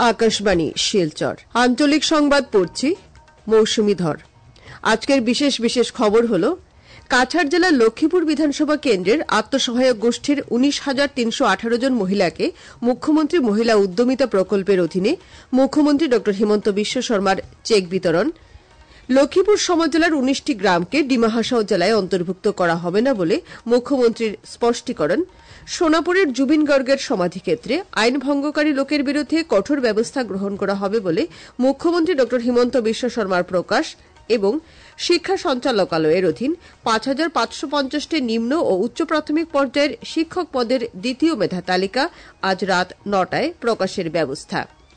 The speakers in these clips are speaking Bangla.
আকাশবাণী শিলচর আঞ্চলিক সংবাদ পড়ছি মৌসুমী ধর। আজকের বিশেষ বিশেষ খবর হল কাছাড় জেলার লক্ষ্মীপুর বিধানসভা কেন্দ্রের আত্মসহায়ক গোষ্ঠীর 19,318 জন মহিলাকে মুখ্যমন্ত্রী মহিলা উদ্যমিতা প্রকল্পের অধীনে মুখ্যমন্ত্রী ড হিমন্ত বিশ্ব শর্মার চেক বিতরণ। লক্ষ্মীপুর সমজেলার 19টি গ্রামকে ডিমা হাসাও জেলায় অন্তর্ভুক্ত করা হবে না বলে মুখ্যমন্ত্রীর স্পষ্টীকরণ। সোনাপুরের জুবিন গর্গের সমাধিক্ষেত্রে আইন ভঙ্গকারী লোকের বিরুদ্ধে কঠোর ব্যবস্থা গ্রহণ করা হবে বলে মুখ্যমন্ত্রী ড হিমন্ত বিশ্ব শর্মার প্রকাশ। এবং শিক্ষা সঞ্চালকালয়ের অধীন 5,550টি নিম্ন ও উচ্চ প্রাথমিক পর্যায়ের শিক্ষক পদের দ্বিতীয় মেধা তালিকা আজ রাত 9টায় প্রকাশের ব্যবস্থা।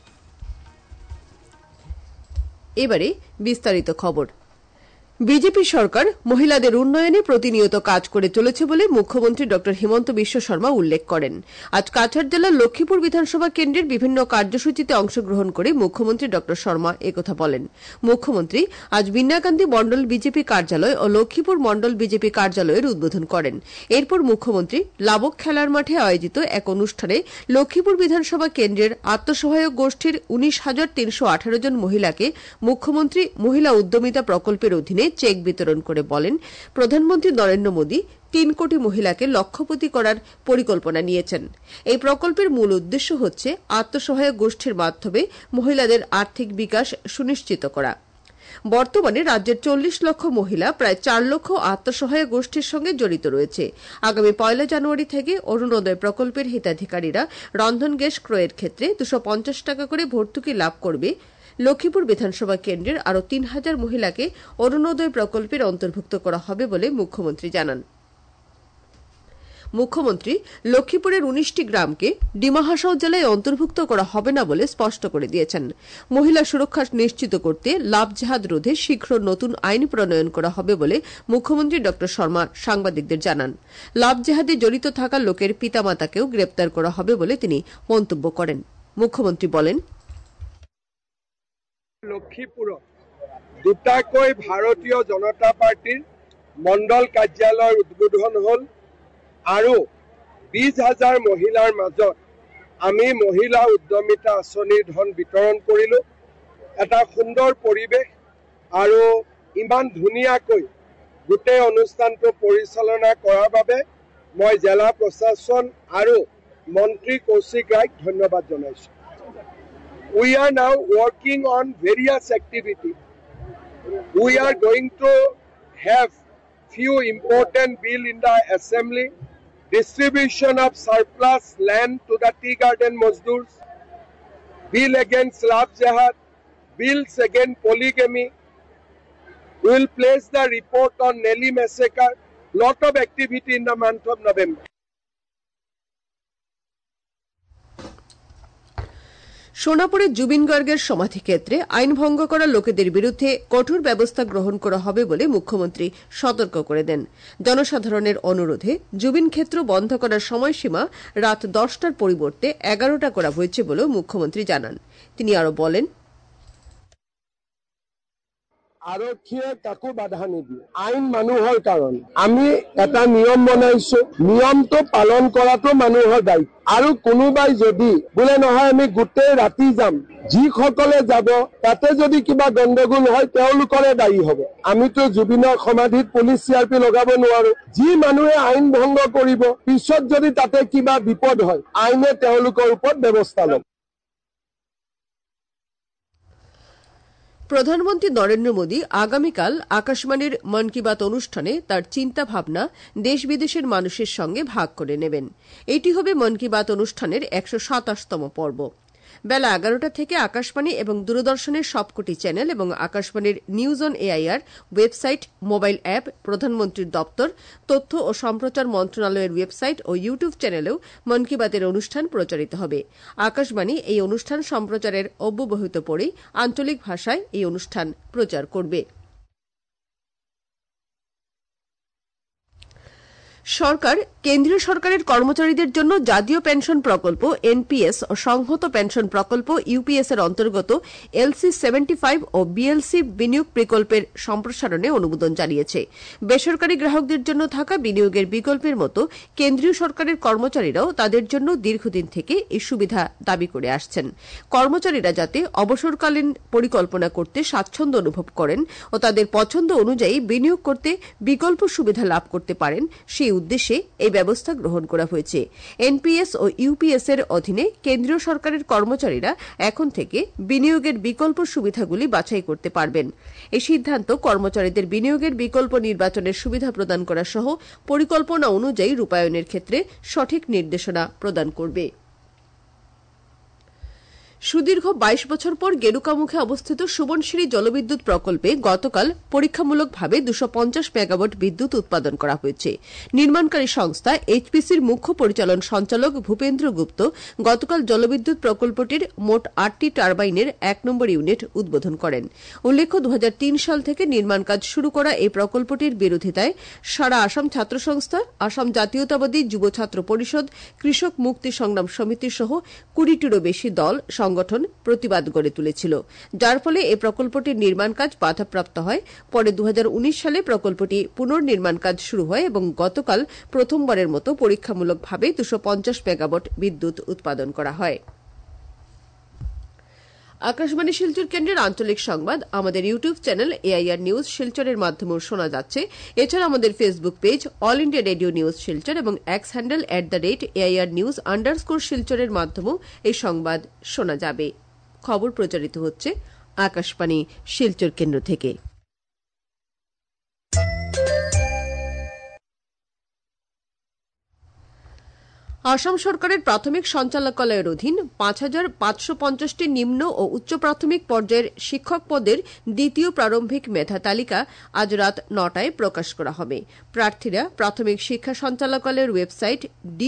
এবারে বিস্তারিত খবর। বিজেপি সরকার মহিলাদের উন্নয়নে প্রতিনিয়ত কাজ করে চলেছে বলে মুখ্যমন্ত্রী ড হিমন্ত বিশ্ব শর্মা উল্লেখ করেন। আজ কাছাড় জেলার লক্ষ্মীপুর বিধানসভা কেন্দ্রের বিভিন্ন কার্যসূচিতে অংশগ্রহণ করে মুখ্যমন্ত্রী ড শর্মা একথা বলেন। মুখ্যমন্ত্রী আজ বিন্যাকান্দি মন্ডল বিজেপি কার্যালয় ও লক্ষ্মীপুর মন্ডল বিজেপি কার্যালয়ের উদ্বোধন করেন। এরপর মুখ্যমন্ত্রী লাবক খেলার মাঠে আয়োজিত এক অনুষ্ঠানে লক্ষ্মীপুর বিধানসভা কেন্দ্রের আত্মসহায়ক গোষ্ঠীর 19,318 জন মহিলাকে মুখ্যমন্ত্রী মহিলা উদ্যমিতা প্রকল্পের অধীনে চেক বিতরণ করে বলেন, প্রধানমন্ত্রী নরেন্দ্র মোদী 3 কোটি মহিলাকে লক্ষপতি করার পরিকল্পনা নিয়েছেন। এই প্রকল্পের মূল উদ্দেশ্য হচ্ছে আত্মসহায়ক গোষ্ঠীর মাধ্যমে মহিলাদের আর্থিক বিকাশ সুনিশ্চিত করা। বর্তমানে রাজ্যের 40 লক্ষ মহিলা প্রায় 4 লক্ষ আত্মসহায়ক গোষ্ঠীর সঙ্গে জড়িত রয়েছে। আগামী 1 জানুয়ারি থেকে অরুণোদয় প্রকল্পের হিতাধিকারীরা রন্ধন গ্যাস ক্রয়ের ক্ষেত্রে 250 টাকা করে ভর্তুকি লাভ করবে। লক্ষ্মীপুর বিধানসভা কেন্দ্রের আরও 3,000 মহিলাকে অরুণোদয় প্রকল্পের অন্তর্ভুক্ত করা হবে বলে মুখ্যমন্ত্রী জানান। মুখ্যমন্ত্রী লক্ষ্মীপুরের 19টি গ্রামকে ডিমা হাসাও জেলায় অন্তর্ভুক্ত করা হবে না বলে স্পষ্ট করে দিয়েছেন। মহিলা সুরক্ষা নিশ্চিত করতে লাভ জেহাদ রোধে শীঘ্র নতুন আইন প্রণয়ন করা হবে বলে মুখ্যমন্ত্রী ড শর্মা সাংবাদিকদের জানান। লাভ জেহাদে জড়িত থাকা লোকের পিতামাতাকেও গ্রেপ্তার করা হবে বলে তিনি মন্তব্য করেন। মুখ্যমন্ত্রী বলেন, লক্ষ্মীপুৰত দুটাকৈ ভাৰতীয় জনতা পাৰ্টিৰ মণ্ডল কাৰ্যালয়ৰ উদ্বোধন হ'ল আৰু 20,000 মহিলাৰ মাজত আমি মহিলা উদ্যমিতা আঁচনিৰ ধন বিতৰণ কৰিলোঁ। এটা সুন্দৰ পৰিৱেশ আৰু ইমান ধুনীয়াকৈ গোটেই অনুষ্ঠানটো পৰিচালনা কৰাৰ বাবে মই জিলা প্ৰশাসন আৰু মন্ত্ৰী কৌশিক ৰায়ক ধন্যবাদ জনাইছোঁ। We are now working on various activities. We are going to have few important bill in the assembly. Distribution of surplus land to the tea garden Mazdoors, bill against Love Jihad, bills against polygamy. We will place the report on Nelly massacre. Lot of activity in the month of November. সোনাপুরের Zubeen গর্গের সমাধিক্ষেত্রে আইন ভঙ্গ করা লোকেদের বিরুদ্ধে কঠোর ব্যবস্থা গ্রহণ করা হবে বলে মুখ্যমন্ত্রী সতর্ক করে দেন। জনসাধারণের অনুরোধে জুবিন ক্ষেত্র বন্ধ করার সময়সীমা রাত 10টার পরিবর্তে 11টা করা হয়েছে বলেও মুখ্যমন্ত্রী জানান। তিনি আরো বলেন, আৰক্ষীয়ে কাকো বাধা নিদিয়ে। আইন মানুহৰ কাৰণে আমি এটা নিয়ম বনাইছো, নিয়মটো পালন কৰাটো মানুহৰ দায়িত্ব। আৰু কোনোবাই যদি বোলে নহয় আমি গোটেই ৰাতি যাম, যিসকলে যাব তাতে যদি কিবা গণ্ডগোল হয় তেওঁলোকৰে দায়ী হ'ব। আমিতো জুবিনৰ সমাধিত পুলিচ CRP লগাব নোৱাৰো। যি মানুহে আইন ভংগ কৰিব পিছত যদি তাতে কিবা বিপদ হয় আইনে তেওঁলোকৰ ওপৰত ব্যৱস্থা ল'ব। প্রধানমন্ত্রী নরেন্দ্র মোদী আগামীকাল আকাশবাণীর মন কি বাত অনুষ্ঠানে তার চিন্তা ভাবনা দেশ বিদেশের মানুষের সঙ্গে ভাগ করে নেবেন। এটি হবে মন কি বাত অনুষ্ঠানের 127তম পর্ব। বেলা 11টা থেকে আকাশবাণী এবং দূরদর্শনের সবকটি চ্যানেল এবং আকাশবাণীর news on AIR website, mobile app, প্রধানমন্ত্রীর দপ্তর, তথ্য ও সম্প্রচার মন্ত্রণালয়ের ওয়েবসাইট ও ইউটিউব চ্যানেলেও মন কি বাতের অনুষ্ঠান প্রচারিত হবে। আকাশবাণী এই অনুষ্ঠান সম্প্রচারের অব্যবহিত পরেই আঞ্চলিক ভাষায় এই অনুষ্ঠান প্রচার করবে। সরকার কেন্দ্রীয় সরকারের কর্মচারীদের জন্য জাতীয় পেনশন প্রকল্প এনপিএস ও সংহত পেনশন প্রকল্প ইউপিএস এর অন্তর্গত এলসি 75 ও বিএলসি বিনিয়োগ প্রকল্পের সম্প্রসারণে অনুমোদন জানিয়েছে। বেসরকারি গ্রাহকদের জন্য থাকা বিনিয়োগের বিকল্পের মতো কেন্দ্রীয় সরকারের কর্মচারীরাও তাদের জন্য দীর্ঘদিন থেকে এই সুবিধা দাবি করে আসছেন। কর্মচারীরা যাতে অবসরকালীন পরিকল্পনা করতে স্বাচ্ছন্দ্য অনুভব করেন ও তাদের পছন্দ অনুযায়ী বিনিয়োগ করতে বিকল্প সুবিধা লাভ করতে পারেন সেই উদ্দেশ্যে এই ব্যবস্থা গ্রহণ করা হয়েছে। এনপিএস ও ইউপিএস এর অধীনে কেন্দ্রীয় সরকারের কর্মচারীরা এখন থেকে বিনিয়োগের বিকল্প সুবিধাগুলি বাছাই করতে পারবেন। এই সিদ্ধান্ত কর্মচারীদের বিনিয়োগের বিকল্প নির্বাচনের সুবিধা প্রদান করা সহ পরিকল্পনা অনুযায়ী রূপায়ণের ক্ষেত্রে সঠিক নির্দেশনা প্রদান করবে। সুদীর্ঘ 22 বছর পর গেরুকামুখে অবস্থিত সুবনশিরি জলবিদ্যুৎ প্রকল্পে গতকাল পরীক্ষামূলকভাবে 250 মেগাওয়াট বিদ্যুৎ উৎপাদন করা হয়েছে। নির্মাণকারী সংস্থা এইচপিসির মুখ্য পরিচালন সঞ্চালক ভূপেন্দ্র গুপ্ত গতকাল জলবিদ্যুৎ প্রকল্পটির মোট 8টি টারবাইনের 1 নম্বর ইউনিট উদ্বোধন করেন। উল্লেখ্য 2003 সাল থেকে নির্মাণ কাজ শুরু করা এই প্রকল্পটির বিরোধিতায় সারা আসাম ছাত্র সংস্থা, আসাম জাতীয়তাবাদী যুব ছাত্র পরিষদ, কৃষক মুক্তি সংগ্রাম সমিতি সহ 20টিরও বেশি দল সংগঠন প্রতিবাদ গড়ে তুলেছিল, যার ফলে এই প্রকল্পটির নির্মাণ কাজ বাধাপ্রাপ্ত হয়। পরে 2019 সালে প্রকল্পটি পুনর্নির্মাণ কাজ শুরু হয় এবং গতকাল প্রথমবারের মতো পরীক্ষামূলকভাবে 250 মেগাওয়াট বিদ্যুৎ উৎপাদন করা হয়। আকাশবাণী শিলচর কেন্দ্রের আঞ্চলিক সংবাদ আমাদের ইউটিউব চ্যানেল এআইআর নিউজ শিলচরের মাধ্যমেও শোনা যাচ্ছে। এছাড়া আমাদের Facebook page All India Radio News Silchar এবং এক্স হ্যান্ডেল @AIR_News_শিলচরের মাধ্যমেও এই সংবাদ শোনা যাবে। খবর প্রচারিত হচ্ছে আকাশবাণী শিলচর কেন্দ্র থেকে। আসাম সরকারের প্রাথমিক সঞ্চালকালয়ের অধীন 5,550টি নিম্ন ও উচ্চ প্রাথমিক পর্যায়ের শিক্ষক পদের দ্বিতীয় প্রারম্ভিক মেধা তালিকা আজ রাত 9টায় প্রকাশ করা হবে। প্রার্থীরা প্রাথমিক শিক্ষা সঞ্চালকালয়ের ওয়েবসাইট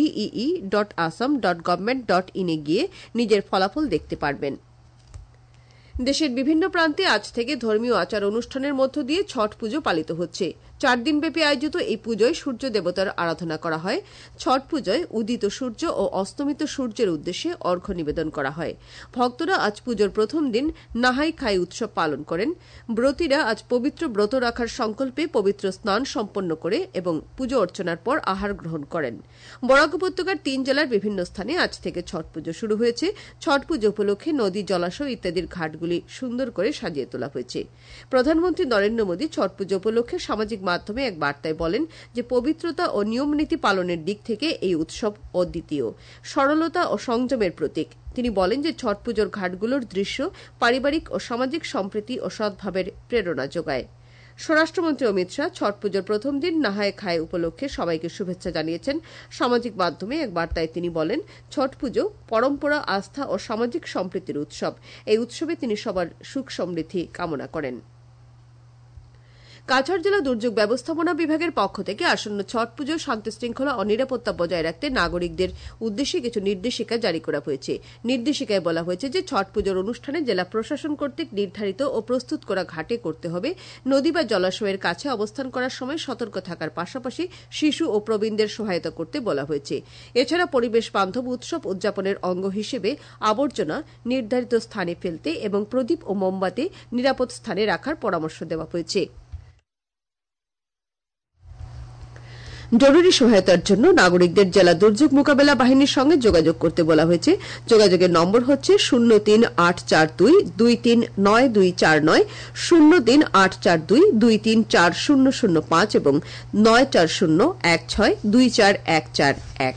dee.assam.government.in এ গিয়ে নিজের ফলাফল দেখতে পারবেন। দেশের বিভিন্ন প্রান্তে আজ থেকে ধর্মীয় আচার অনুষ্ঠানের মধ্য দিয়ে ছট পুজো পালিত হচ্ছে। 4 দিনব্যাপী আয়োজিত এই পুজোয় সূর্য দেবতার আরাধনা করা হয়। ছট পুজোয় উদিত সূর্য ও অস্তমিত সূর্যের উদ্দেশ্যে অর্ঘ্য নিবেদন করা হয়। ভক্তরা আজ পুজোর প্রথম দিন নাহাই খাই উৎসব পালন করেন। ব্রতীরা আজ পবিত্র ব্রত রাখার সংকল্পে পবিত্র স্নান সম্পন্ন করে এবং পুজো অর্চনার পর আহার গ্রহণ করেন। বরাক উপত্যকার 3 জেলার বিভিন্ন স্থানে আজ থেকে ছট পুজো শুরু হয়েছে। ছট পুজো উপলক্ষে নদী, জলাশয় ইত্যাদির ঘাটগুলি সুন্দর করে সাজিয়ে তোলা হয়েছে। প্রধানমন্ত্রী নরেন্দ্র মোদী ছট পুজো উপলক্ষে সামাজিক মাধ্যমে এক বার্তায় বলেন যে পবিত্রতা ও নিয়মনীতি পালনের দিক থেকে এই উৎসব অদ্বিতীয়, সরলতা ও সংযমের প্রতীক। তিনি বলেন যে ছট পুজোর ঘাটগুলোর দৃশ্য পারিবারিক ও সামাজিক সম্প্রীতি ও সদ্ভাবের প্রেরণা যোগায়। স্বরাষ্ট্রমন্ত্রী অমিত শাহ ছট পুজোর প্রথম দিন নাহায় খায় উপলক্ষে সবাইকে শুভেচ্ছা জানিয়েছেন। সামাজিক মাধ্যমে এক বার্তায় তিনি বলেন, ছট পুজো পরম্পরা, আস্থা ও সামাজিক সম্প্রীতির উৎসব। এই উৎসবে তিনি সবার সুখ সমৃদ্ধি কামনা করেন। কাছাড় জেলা দুর্যোগ ব্যবস্থাপনা বিভাগের পক্ষ থেকে আসন্ন ছট পুজোর শান্তি শৃঙ্খলা ও নিরাপত্তা বজায় রাখতে নাগরিকদের উদ্দেশ্যে কিছু নির্দেশিকা জারি করা হয়েছে। নির্দেশিকায় বলা হয়েছে যে ছট পুজোর অনুষ্ঠানে জেলা প্রশাসন কর্তৃক নির্ধারিত ও প্রস্তুত করা ঘাটে করতে হবে। নদী বা জলাশয়ের কাছে অবস্থান করার সময় সতর্ক থাকার পাশাপাশি শিশু ও প্রবীণদের সহায়তা করতে বলা হয়েছে। এছাড়া পরিবেশ বান্ধব উৎসব উদযাপনের অঙ্গ হিসেবে আবর্জনা নির্ধারিত স্থানে ফেলতে এবং প্রদীপ ও মোমবাতি নিরাপদ স্থানে রাখার পরামর্শ দেওয়া হয়েছে। জরুরি সহায়তার জন্য নাগরিকদের জেলা দুর্যোগ মোকাবেলা বাহিনীর সঙ্গে যোগাযোগ করতে বলা হয়েছে। যোগাযোগের নম্বর হচ্ছে 038422399249, 038422340005 এবং 940162424141।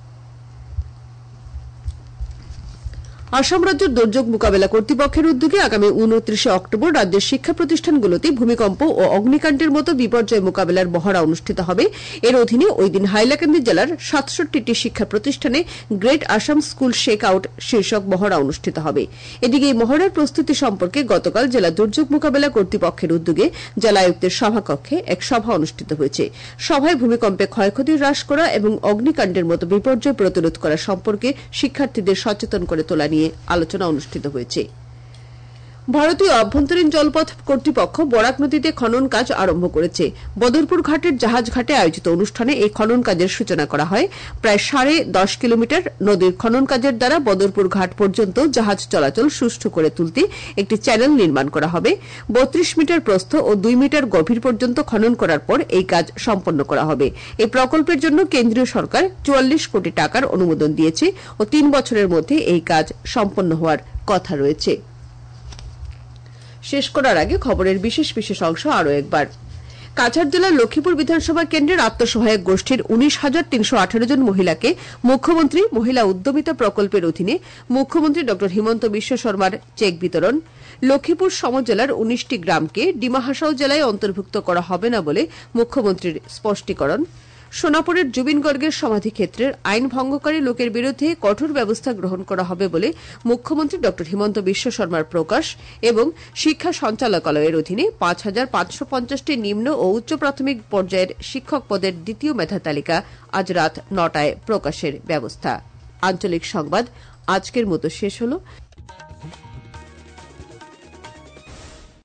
আসাম রাজ্য দুর্যোগ মোকাবেলা কর্তৃপক্ষের উদ্যোগে আগামী 29 অক্টোবর রাজ্যের শিক্ষা প্রতিষ্ঠানগুলোতে ভূমিকম্প ও অগ্নিকাণ্ডের মতো বিপর্যয় মোকাবেলার মহড়া অনুষ্ঠিত হবে। এর অধীনে ওই দিন হাইলাকান্দি জেলার 67টি শিক্ষা প্রতিষ্ঠানে great Assam school shake out শীর্ষক মহড়া অনুষ্ঠিত হবে। এদিকে এই মহড়ার প্রস্তুতি সম্পর্কে গতকাল জেলা দুর্যোগ মোকাবেলা কর্তৃপক্ষের উদ্যোগে জেলা আয়ুক্তের সভাকক্ষে এক সভা অনুষ্ঠিত হয়েছে। সভায় ভূমিকম্পে ক্ষয়ক্ষতি হ্রাস করা এবং অগ্নিকাণ্ডের মতো বিপর্যয় প্রতিরোধ করা সম্পর্কে শিক্ষার্থীদের সচেতন করে তোলা নিয়ে আলোচনা অনুষ্ঠিত হয়েছে। ভারতীয় অভ্যন্তরীণ জলপথ কর্তৃপক্ষ বরাক নদীতে খনন কাজ আরম্ভ করেছে। বদরপুর ঘাটের জাহাজ ঘাটে আয়োজিত অনুষ্ঠানে এই খনন কাজের সূচনা করা হয়। প্রায় 10.5 কিলোমিটার নদীর খনন কাজের দ্বারা বদরপুর ঘাট পর্যন্ত জাহাজ চলাচল সুষ্ঠু করে তুলতে একটি চ্যানেল নির্মাণ করা হবে। 32 মিটার প্রস্থ ও 2 মিটার গভীর পর্যন্ত খনন করার পর এই কাজ সম্পন্ন করা হবে। এই প্রকল্পের জন্য কেন্দ্রীয় সরকার 44 কোটি টাকার অনুমোদন দিয়েছে ও 3 বছরের মধ্যে এই কাজ সম্পন্ন হওয়ার কথা রয়েছে। শেষ করার আগে খবরের বিশেষ অংশ আরও একবার। কাছাড় জেলার লক্ষ্মীপুর বিধানসভা কেন্দ্রের আত্মসহায়ক গোষ্ঠীর 19,318 জন মহিলাকে মুখ্যমন্ত্রী মহিলা উদ্যমিতা প্রকল্পের অধীনে মুখ্যমন্ত্রী ড হিমন্ত বিশ্ব শর্মার চেক বিতরণ। লক্ষ্মীপুর সম জেলার 19টি গ্রামকে ডিমা হাসাও জেলায় অন্তর্ভুক্ত করা হবে না বলে মুখ্যমন্ত্রীর স্পষ্টীকরণ। সোনাপুরের জুবিন গর্গের সমাধিক্ষেত্রের আইন ভঙ্গকারী লোকের বিরুদ্ধে কঠোর ব্যবস্থা গ্রহণ করা হবে বলে মুখ্যমন্ত্রী ড হিমন্ত বিশ্ব শর্মার প্রকাশ। এবং শিক্ষা সঞ্চালকালয়ের অধীনে 5,550টি নিম্ন ও উচ্চ প্রাথমিক পর্যায়ের শিক্ষক পদের দ্বিতীয় মেধা তালিকা আজ রাত 9টায় প্রকাশের ব্যবস্থা। আঞ্চলিক সংবাদ আজকের মতো শেষ হল।